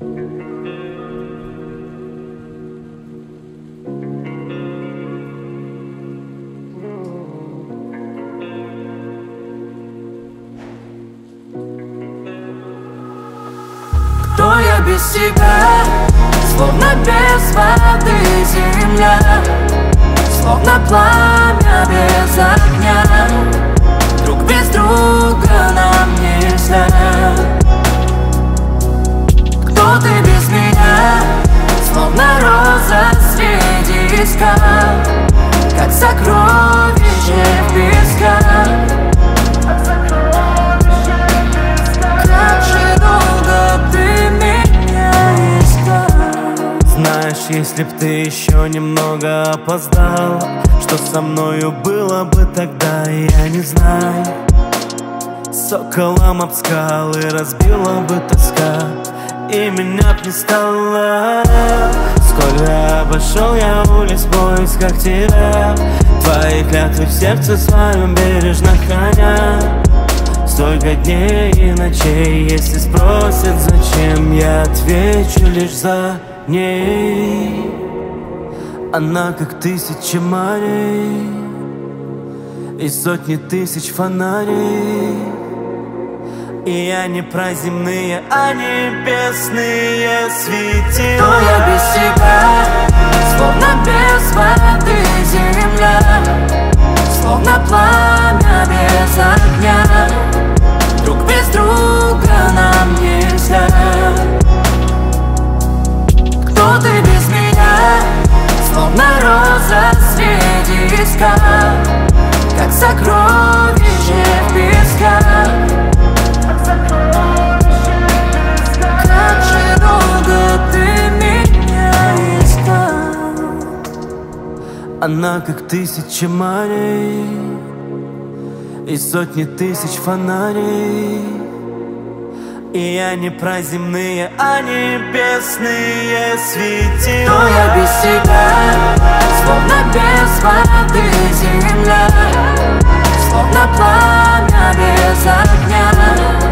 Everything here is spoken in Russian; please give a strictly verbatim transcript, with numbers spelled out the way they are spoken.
Кто я без тебя? Словно без воды земля, словно пламя без огня. Друг без друга нам нельзя. Кто ты без меня? Словно роза среди скал, как сокровище в песках. Как же долго ты меня искал. Знаешь, если б ты еще немного опоздал, что со мною было бы тогда, я не знаю. Соколом об скалы разбила бы тоска, и меня б не стало. Сколько обошел я улиц в поисках тебя, твои клятвы в сердце своем бережно храня. Столько дней и ночей, если спросят зачем, я отвечу лишь за ней. Она как тысяча морей и сотни тысяч фонарей. И они про земные, а небесные светила. Кто я без тебя? Словно без воды земля, словно пламя без огня. Друг без друга нам нельзя. Кто ты без меня? Словно роза среди скал, как сокровище в песках. Как же долго ты меня искал. Она как тысяча морей и сотни тысяч фонарей. И они про земные, а небесные светила. Кто я без тебя? Словно без воды земля, словно пламя без огня.